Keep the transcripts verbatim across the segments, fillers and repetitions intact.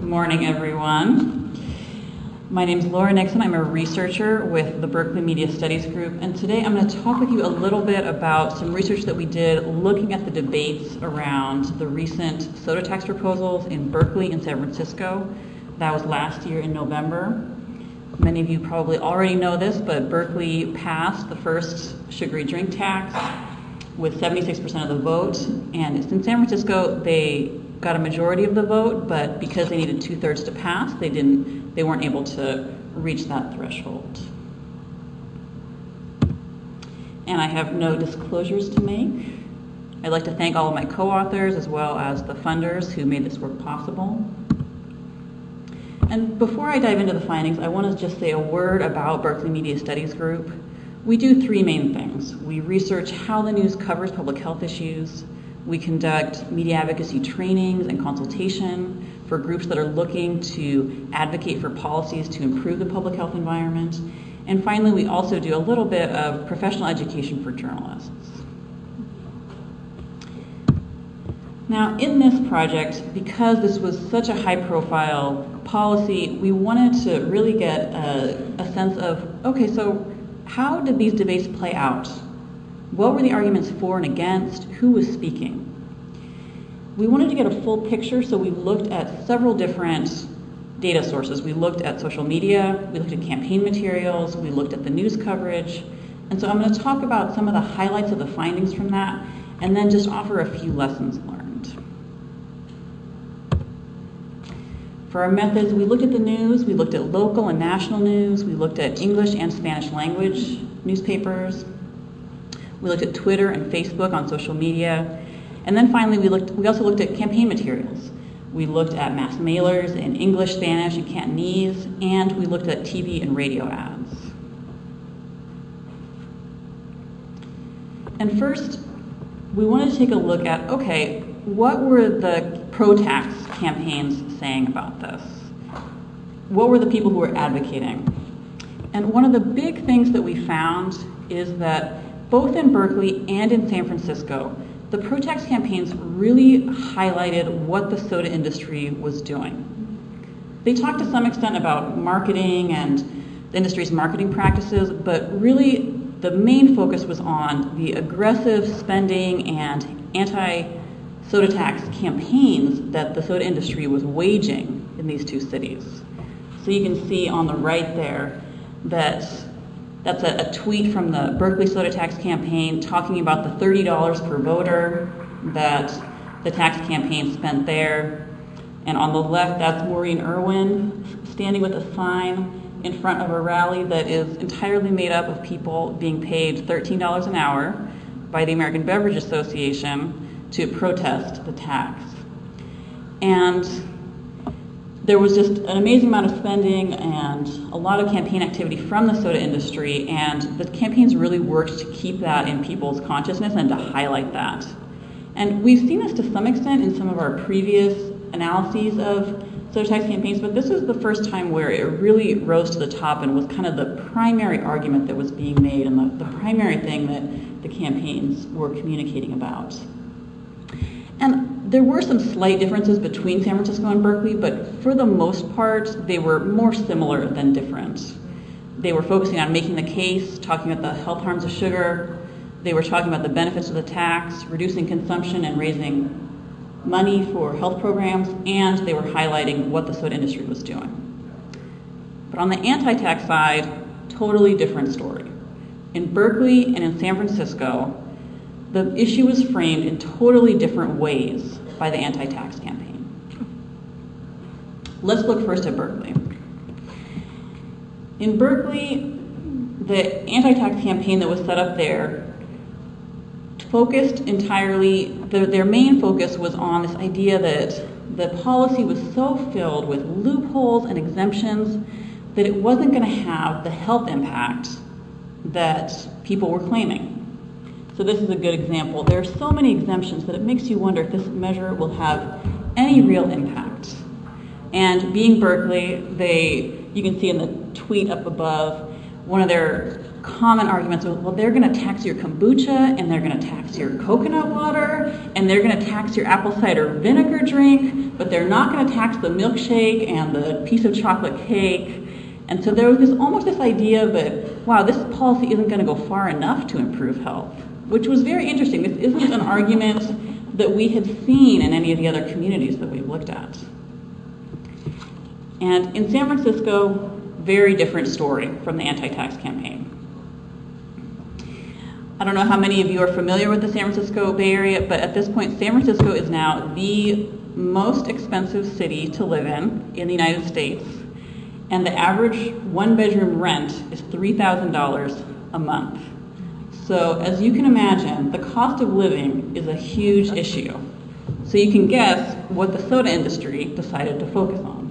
morning, everyone. My name is Laura Nixon. I'm a researcher with the Berkeley Media Studies Group, and today I'm going to talk with you a little bit about some research that we did looking at the debates around the recent soda tax proposals in Berkeley and San Francisco. That was last year in November. Many of you probably already know this, but Berkeley passed the first sugary drink tax with seventy-six percent of the vote, and in San Francisco they got a majority of the vote, but because they needed two-thirds to pass, they didn't, they weren't able to reach that threshold. And I have no disclosures to make. I'd like to thank all of my co-authors as well as the funders who made this work possible. And before I dive into the findings, I want to just say a word about Berkeley Media Studies Group. We do three main things. We research how the news covers public health issues. We conduct media advocacy trainings and consultation for groups that are looking to advocate for policies to improve the public health environment. And finally, we also do a little bit of professional education for journalists. Now, in this project, because this was such a high-profile policy, we wanted to really get a, a sense of, okay, so how did these debates play out? What were the arguments for and against? Who was speaking? We wanted to get a full picture, so we looked at several different data sources. We looked at social media, we looked at campaign materials, we looked at the news coverage. And so I'm going to talk about some of the highlights of the findings from that, and then just offer a few lessons learned. For our methods, we looked at the news, we looked at local and national news, we looked at English and Spanish language newspapers, we looked at Twitter and Facebook on social media, and then finally we looked. We also looked at campaign materials. We looked at mass mailers in English, Spanish, and Cantonese, and we looked at T V and radio ads. And first, we wanted to take a look at, okay, what were the pro-tax campaigns saying about this? What were the people who were advocating? And one of the big things that we found is that both in Berkeley and in San Francisco, the pro-tax campaigns really highlighted what the soda industry was doing. They talked to some extent about marketing and the industry's marketing practices, but really the main focus was on the aggressive spending and anti-soda tax campaigns that the soda industry was waging in these two cities. So you can see on the right there that That's a, a tweet from the Berkeley Soda Tax Campaign talking about the thirty dollars per voter that the tax campaign spent there. And on the left, that's Maureen Irwin standing with a sign in front of a rally that is entirely made up of people being paid thirteen dollars an hour by the American Beverage Association to protest the tax. And there was just an amazing amount of spending and a lot of campaign activity from the soda industry, and the campaigns really worked to keep that in people's consciousness and to highlight that. And we've seen this to some extent in some of our previous analyses of soda tax campaigns, but this was the first time where it really rose to the top and was kind of the primary argument that was being made and the, the primary thing that the campaigns were communicating about. And there were some slight differences between San Francisco and Berkeley, but for the most part, they were more similar than different. They were focusing on making the case, talking about the health harms of sugar. They were talking about the benefits of the tax, reducing consumption and raising money for health programs, and they were highlighting what the soda industry was doing. But on the anti-tax side, totally different story. In Berkeley and in San Francisco, the issue was framed in totally different ways by the anti-tax campaign. Let's look first at Berkeley. In Berkeley, the anti-tax campaign that was set up there focused entirely, the, their main focus was on this idea that the policy was so filled with loopholes and exemptions that it wasn't going to have the health impact that people were claiming. So this is a good example. There are so many exemptions that it makes you wonder if this measure will have any real impact. And being Berkeley, they, you can see in the tweet up above, one of their common arguments was, well, they're going to tax your kombucha, and they're going to tax your coconut water, and they're going to tax your apple cider vinegar drink. but they're not going to tax the milkshake and the piece of chocolate cake. And so there was this almost this idea that, wow, this policy isn't going to go far enough to improve health, which was very interesting. This isn't an argument that we had seen in any of the other communities that we've looked at. And in San Francisco, very different story from the anti-tax campaign. I don't know how many of you are familiar with the San Francisco Bay Area, but at this point, San Francisco is now the most expensive city to live in in the United States. And the average one-bedroom rent is three thousand dollars a month. So as you can imagine, the cost of living is a huge issue. So you can guess what the soda industry decided to focus on.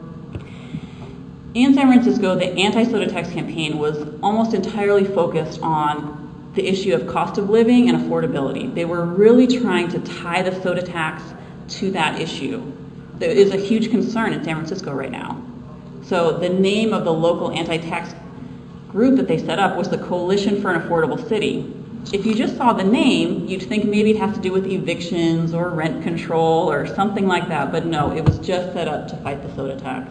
In San Francisco, the anti-soda tax campaign was almost entirely focused on the issue of cost of living and affordability. They were really trying to tie the soda tax to that issue. There is a huge concern in San Francisco right now. So the name of the local anti-tax group that they set up was the Coalition for an Affordable City. If you just saw the name, you'd think maybe it has to do with evictions or rent control or something like that, but no, it was just set up to fight the soda tax.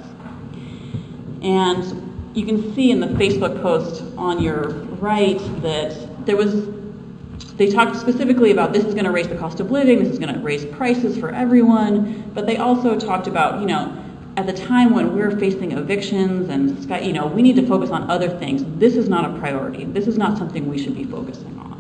And you can see in the Facebook post on your right that there was, they talked specifically about this is going to raise the cost of living, this is going to raise prices for everyone, but they also talked about, you know, at the time when we're facing evictions and, you know, we need to focus on other things. This is not a priority. This is not something we should be focusing on.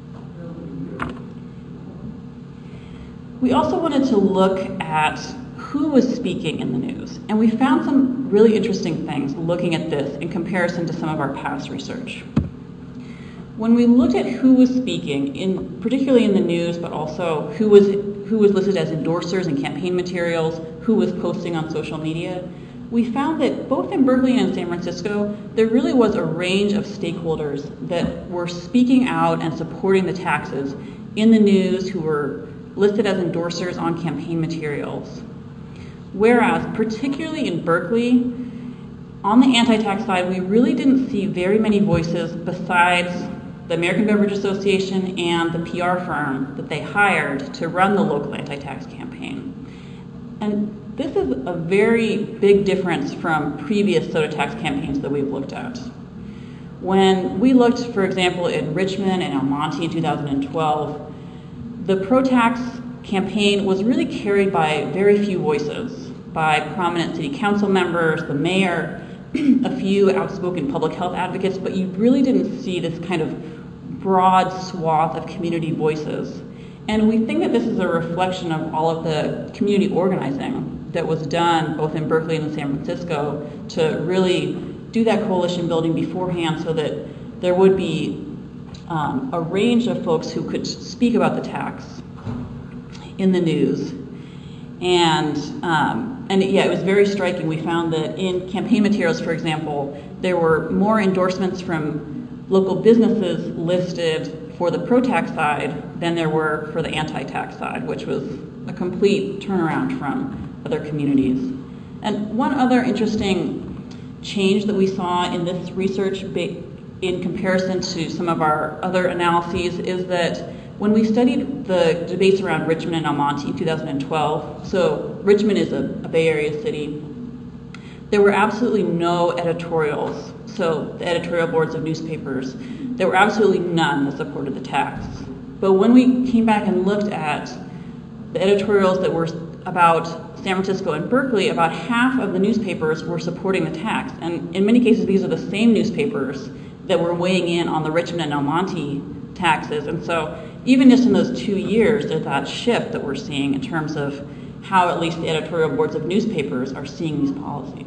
We also wanted to look at who was speaking in the news, and we found some really interesting things looking at this in comparison to some of our past research. When we looked at who was speaking, in, particularly in the news, but also who was, who was listed as endorsers in campaign materials, who was posting on social media, we found that both in Berkeley and in San Francisco, there really was a range of stakeholders that were speaking out and supporting the taxes in the news, who were listed as endorsers on campaign materials. Whereas, particularly in Berkeley, on the anti-tax side, we really didn't see very many voices besides the American Beverage Association and the P R firm that they hired to run the local anti-tax campaign. And this is a very big difference from previous soda tax campaigns that we've looked at. When we looked, for example, in Richmond and El Monte in two thousand twelve, the pro-tax campaign was really carried by very few voices, by prominent city council members, the mayor, a few outspoken public health advocates, but you really didn't see this kind of broad swath of community voices. And we think that this is a reflection of all of the community organizing that was done both in Berkeley and in San Francisco to really do that coalition building beforehand so that there would be um, a range of folks who could speak about the tax in the news. And, um, and yeah, it was very striking. We found that in campaign materials, for example, there were more endorsements from local businesses listed for the pro-tax side than there were for the anti-tax side, which was a complete turnaround from other communities. And one other interesting change that we saw in this research in comparison to some of our other analyses is that when we studied the debates around Richmond and El Monte in two thousand twelve, so Richmond is a, a Bay Area city, there were absolutely no editorials. So the editorial boards of newspapers, there were absolutely none that supported the tax. But when we came back and looked at the editorials that were about San Francisco and Berkeley, about half of the newspapers were supporting the tax. And in many cases, these are the same newspapers that were weighing in on the Richmond and El Monte taxes. And so even just in those two years, there's that shift that we're seeing in terms of how at least the editorial boards of newspapers are seeing these policies.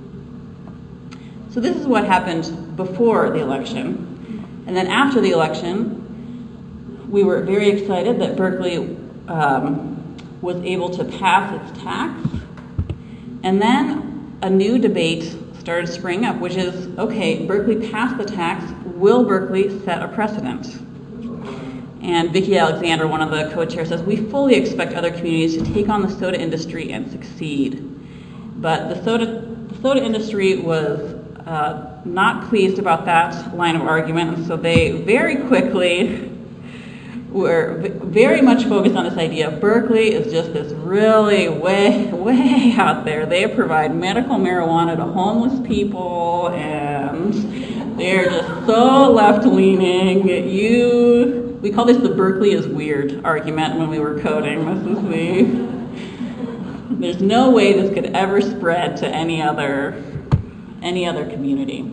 So this is what happened before the election. And then after the election, we were very excited that Berkeley um, was able to pass its tax. And then a new debate started springing up, which is, okay, Berkeley passed the tax. Will Berkeley set a precedent? And Vicki Alexander, one of the co-chairs, says, we fully expect other communities to take on the soda industry and succeed. But the soda, the soda industry was uh, not pleased about that line of argument, and so they very quickly we're very much focused on this idea of Berkeley is just this really way, way out there. They provide medical marijuana to homeless people, and they're just so left-leaning. You, we call this the Berkeley is weird argument when we were coding. This is the, there's no way this could ever spread to any other, any other community.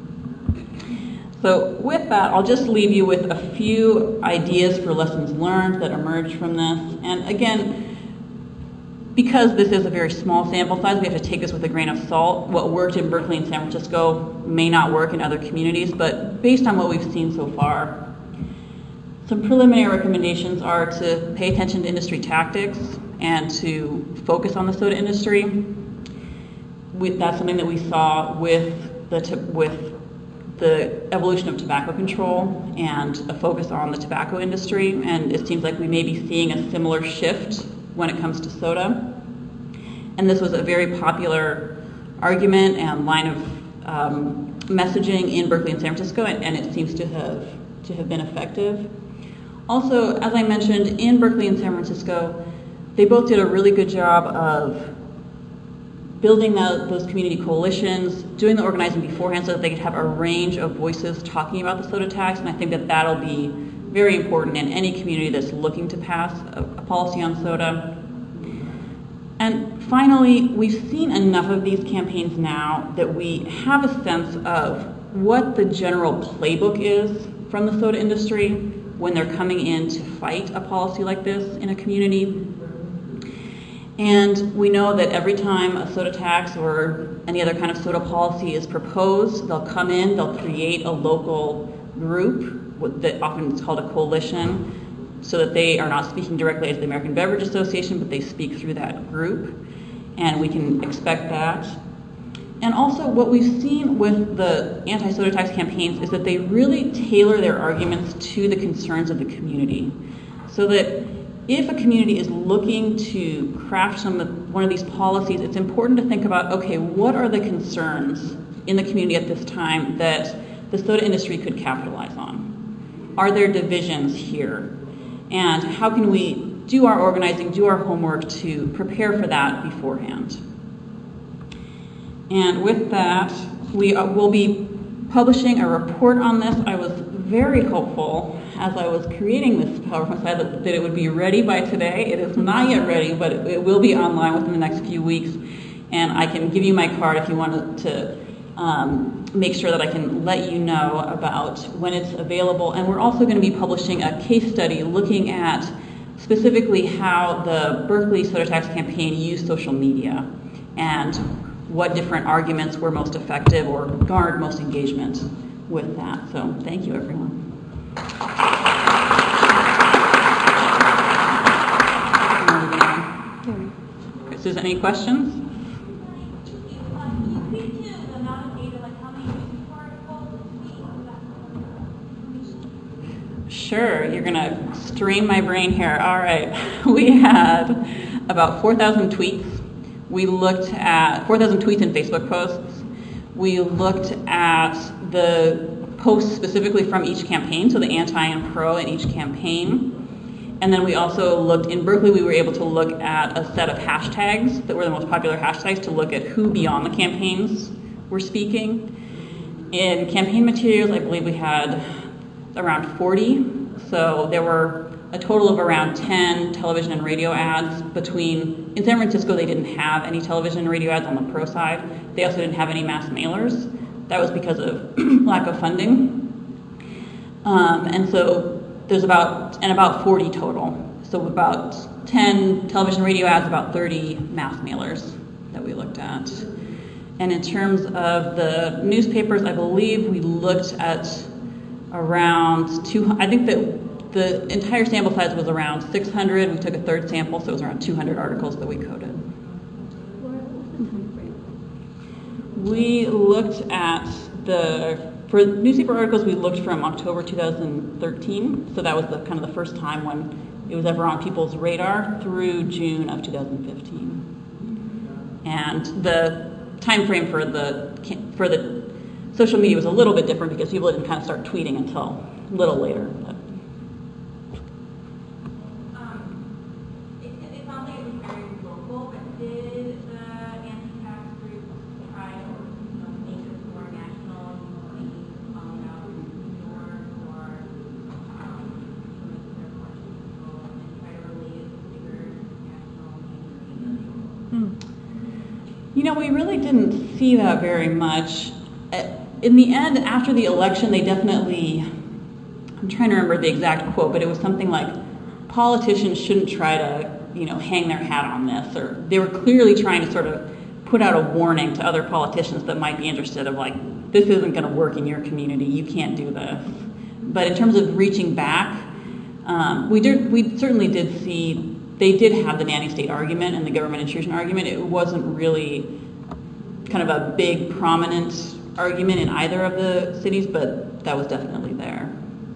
So with that, I'll just leave you with a few ideas for lessons learned that emerged from this. And again, because this is a very small sample size, we have to take this with a grain of salt. What worked in Berkeley and San Francisco may not work in other communities, but based on what we've seen so far, some preliminary recommendations are to pay attention to industry tactics and to focus on the soda industry. We, that's something that we saw with the, with the evolution of tobacco control and a focus on the tobacco industry, and it seems like we may be seeing a similar shift when it comes to soda. And this was a very popular argument and line of um, messaging in Berkeley and San Francisco, and, and it seems to have to have been effective. Also, as I mentioned, in Berkeley and San Francisco, they both did a really good job of building the, those community coalitions, doing the organizing beforehand so that they could have a range of voices talking about the soda tax, and I think that that'll be very important in any community that's looking to pass a, a policy on soda. And finally, we've seen enough of these campaigns now that we have a sense of what the general playbook is from the soda industry when they're coming in to fight a policy like this in a community. And we know that every time a soda tax or any other kind of soda policy is proposed, they'll come in, they'll create a local group that often is called a coalition, so that they are not speaking directly as the American Beverage Association, but they speak through that group, and we can expect that. And also what we've seen with the anti-soda tax campaigns is that they really tailor their arguments to the concerns of the community, so that if a community is looking to craft some of, one of these policies, it's important to think about, okay, what are the concerns in the community at this time that the soda industry could capitalize on? Are there divisions here? And how can we do our organizing, do our homework to prepare for that beforehand? And with that, we will be publishing a report on this. I was very hopeful as I was creating this PowerPoint slide that, that it would be ready by today. It is not yet ready, but it, it will be online within the next few weeks. And I can give you my card if you want to um, make sure that I can let you know about when it's available. And we're also going to be publishing a case study looking at specifically how the Berkeley soda tax campaign used social media and what different arguments were most effective or garnered most engagement with that. So thank you, everyone. Susan, any questions? Sure, you're gonna strain my brain here. All right, we had about four thousand tweets. We looked at four thousand tweets and Facebook posts. We looked at the posts specifically from each campaign, so the anti and pro in each campaign. And then we also looked, in Berkeley, we were able to look at a set of hashtags that were the most popular hashtags to look at who beyond the campaigns were speaking. In campaign materials, I believe we had around forty. So there were a total of around ten television and radio ads between, in San Francisco, they didn't have any television and radio ads on the pro side. They also didn't have any mass mailers. That was because of lack of funding. Um, and so there's about, and about forty total. So about ten television radio ads, about thirty mass mailers that we looked at. And in terms of the newspapers, I believe we looked at around two, I think that the entire sample size was around six hundred. We took a third sample, so it was around two hundred articles that we coded. We looked at the, for newspaper articles, we looked from October two thousand thirteen, so that was the kind of the first time when it was ever on people's radar, through June of two thousand fifteen. And the time frame for the for the social media was a little bit different because people didn't kind of start tweeting until a little later. But. You know, we really didn't see that very much. In the end, after the election, they definitely, I'm trying to remember the exact quote, but it was something like, politicians shouldn't try to, you know, hang their hat on this, or they were clearly trying to sort of put out a warning to other politicians that might be interested of like, this isn't going to work in your community, you can't do this. But in terms of reaching back, um, we did, we certainly did see, they did have the nanny state argument and the government intrusion argument. It wasn't really kind of a big, prominent argument in either of the cities, but that was definitely there.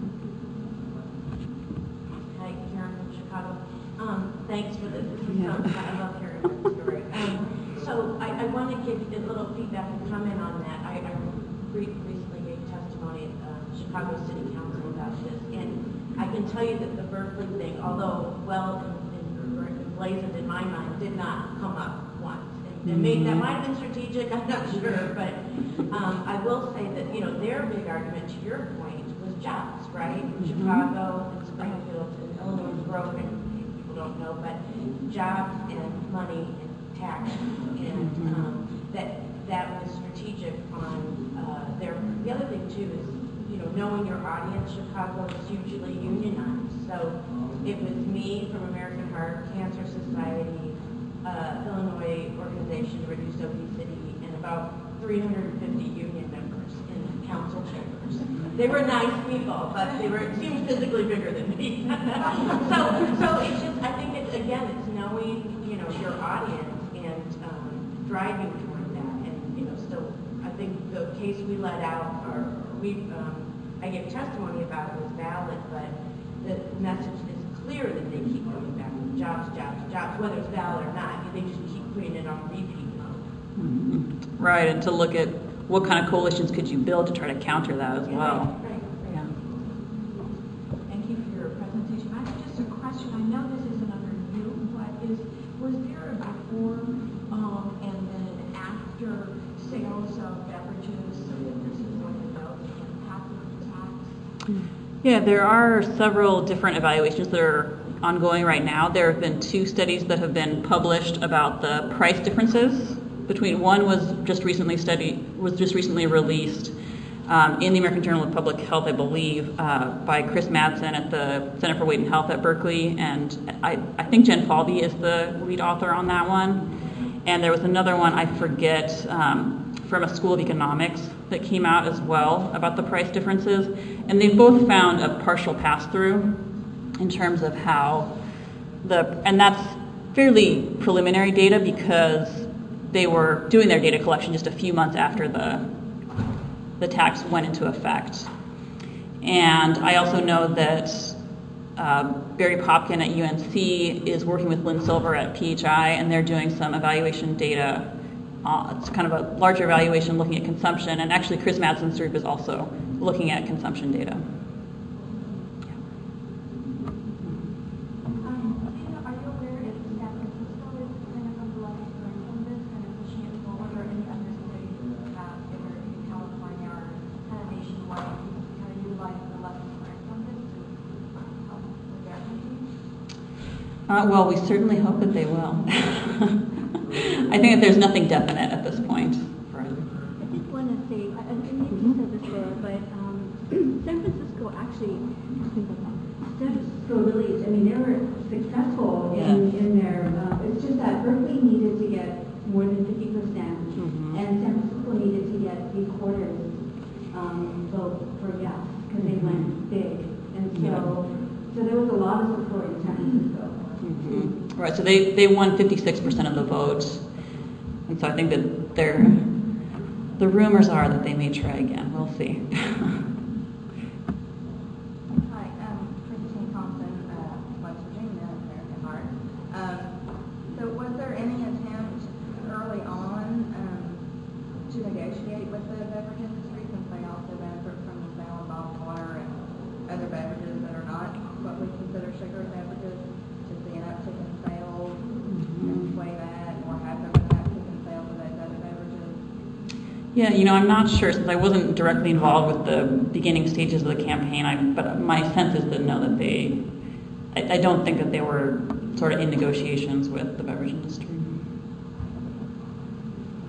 Hi, Karen from Chicago. Um, thanks for this. This is yeah. so, I love hearing this story. Um, so I, I want to give a little feedback and comment on that. I, I re- recently gave testimony at uh, Chicago City Council about this, and I can tell you that the Berkeley thing, although well emblazoned in my mind, did not come up once. And, and maybe that might have been strategic, I'm not sure, but um, I will say that, you know, their big argument, to your point, was jobs, right? Mm-hmm. Chicago and Springfield and Illinois is broken, people don't know, but jobs and money and tax, and um, that that was strategic on uh, their, the other thing too is, you know, knowing your audience. Chicago is hugely unionized, so it was me from American Heart Cancer Society, uh, Illinois Organization to Reduce Obesity, and about three hundred fifty union members in council chambers. They were nice people, but they were seemed physically bigger than me. so, so it's just, I think it's, again, it's knowing, you know, your audience and um, driving toward that. And, you know, so I think the case we let out, or we, um, I gave testimony about it was valid, but the message is clear that they keep going back to jobs, jobs, jobs, whether it's valid or not. They just keep putting it on repeat mode. Mm-hmm. Right, and to look at what kind of coalitions could you build to try to counter that as yeah, well. Right, right, right. Yeah. Thank you for your presentation. I have just a question. I know this isn't under you, but is was there a before um, and then after sales of beverages so that this is what the impact of the tax? Yeah, there are several different evaluations that are ongoing right now. There have been two studies that have been published about the price differences between, one was just recently studied, was just recently released um, in the American Journal of Public Health, I believe, uh, by Chris Madsen at the Center for Weight and Health at Berkeley, and I, I think Jen Falvey is the lead author on that one. And there was another one, I forget, um, from a School of Economics that came out as well about the price differences, and they both found a partial pass-through in terms of how the, and that's fairly preliminary data because they were doing their data collection just a few months after the the tax went into effect. And I also know that uh, Barry Popkin at U N C is working with Lynn Silver at P H I, and they're doing some evaluation data. Uh, it's kind of a larger evaluation looking at consumption, and actually Chris Madsen's group is also looking at consumption data. Uh, well, we certainly hope that they will. I think that there's nothing definite at this point. I just want to say, and maybe you said this, Laura, but um, San Francisco actually, San Francisco really, I mean, they were successful yeah. in, in their, uh, it's just that Berkeley needed to get more than fifty percent, mm-hmm. and San Francisco needed to get three quarters um, vote for yes, because they went big. And so, yeah. so there was a lot of support in San Francisco. Mm-hmm. Right, so they, they won fifty-six percent of the votes, and so I think that they're, the rumors are that they may try again. We'll see. Hi, um, Christine Thompson, uh, West Virginia, American Heart. Um, so was there any attempt early on um, to negotiate with the beverage industry, since they also benefit from the sale of bottled water and other beverages that are not what we consider sugar beverages? An uptick in sales, mm-hmm. sway that, or have there been an uptick in sales of those other beverages? Yeah, you know, I'm not sure since I wasn't directly involved with the beginning stages of the campaign. I, but my sense is that no, that they, I, I don't think that they were sort of in negotiations with the beverage industry.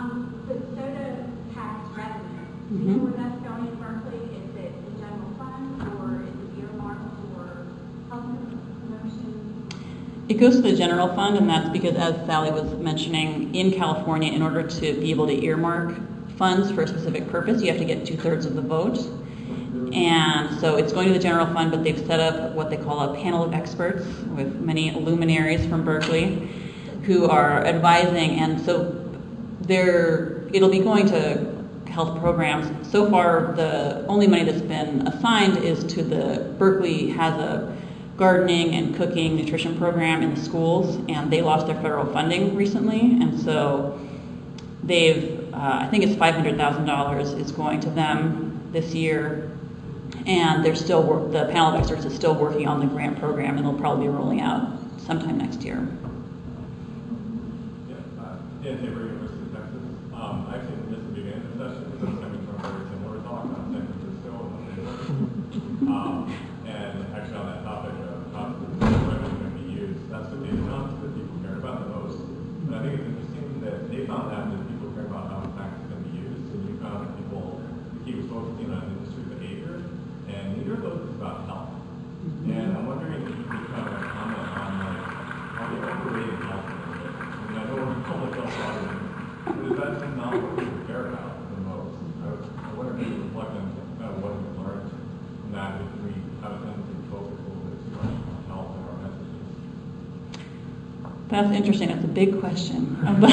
Um, the soda tax revenue, do you Mhm. know where that's going in Berkeley? Is it the general fund or is it earmarked for health promotion? It goes to the general fund, and that's because, as Sally was mentioning, in California, in order to be able to earmark funds for a specific purpose, you have to get two-thirds of the vote. And so it's going to the general fund, but they've set up what they call a panel of experts with many luminaries from Berkeley who are advising, and so they're, it'll be going to health programs. So far, the only money that's been assigned is to the, Berkeley has a gardening and cooking nutrition program in the schools, and they lost their federal funding recently, and so they've, uh, I think it's five hundred thousand dollars is going to them this year, and they're still, work, the panel of experts is still working on the grant program, and they'll probably be rolling out sometime next year. Yeah, uh, Dan Tabor, University of Texas. Um, I actually missed the beginning of the session because I was coming from a very similar talk on San Francisco and um, and actually on that topic of how the revenue can be used, that's the data analysis that people care about the most. But I think it's interesting that they found that that people care about how taxes can be used, and you found that people, the key was focusing on industry behavior, and neither of those is about health. And I'm wondering if you could kind of comment on like how we overrated health a little bit. I mean, I know we're public health audience, but is that just not what people care about the most? I, I wonder if you reflect on kind of what we've learned from that, if we have a tendency to focus a little bit too much on health in our messages. That's interesting. That's a big question. But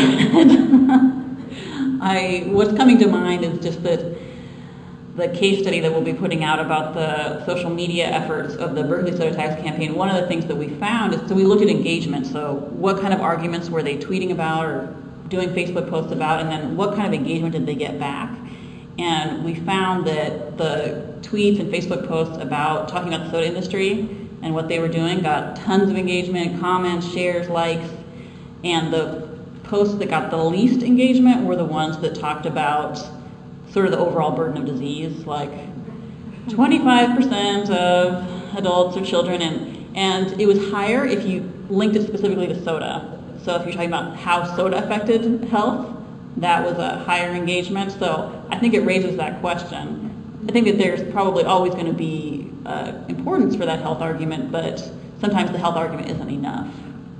I, what's coming to mind is just that the case study that we'll be putting out about the social media efforts of the Berkeley Soda Tax campaign. One of the things that we found is, so we looked at engagement. So what kind of arguments were they tweeting about or doing Facebook posts about, and then what kind of engagement did they get back? And we found that the tweets and Facebook posts about talking about the soda industry and what they were doing got tons of engagement, comments, shares, likes, and the posts that got the least engagement were the ones that talked about sort of the overall burden of disease, like twenty-five percent of adults or children, and, and it was higher if you linked it specifically to soda. So if you're talking about how soda affected health, that was a higher engagement. So I think it raises that question. I think that there's probably always going to be uh, importance for that health argument, but sometimes the health argument isn't enough.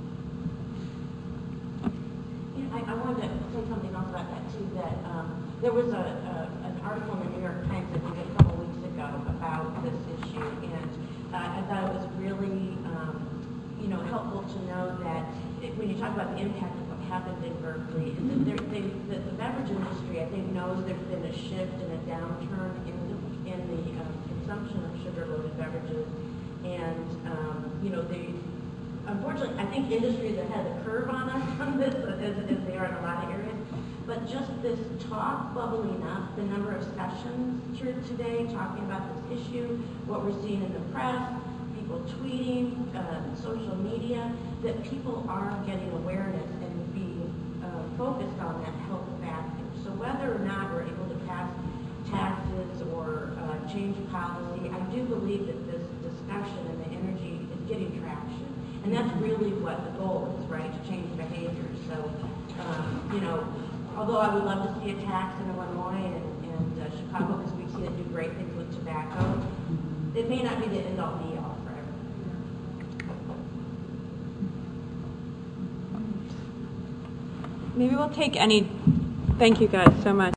Yeah, I, I wanted to say something else about that too, that um, there was a, a, an article in the New York Times, I think a couple weeks ago, about this issue, and uh, I thought it was really, um, you know, helpful to know that it, when you talk about the impact of what happened in Berkeley, is that there, they, the, the beverage industry, I think, knows there's been a shift and a downturn in the, in the um, consumption of sugar-loaded beverages, and, um, you know, they, unfortunately, I think industry is ahead of the curve on us on this, as, as they are in a lot of areas. But just this talk bubbling up, the number of sessions here today talking about this issue, what we're seeing in the press, people tweeting, uh, social media, that people are getting awareness and being uh, focused on that health factor. So whether or not we're able to pass taxes or uh, change policy, I do believe that this discussion and the energy is getting traction. And that's really what the goal is, right, to change behavior. So, um, you know, although I would love to see a tax in Illinois and, and uh, Chicago, because we've seen it do great things with tobacco, it may not be the end-all be-all for everyone. Maybe we'll take any, thank you guys so much.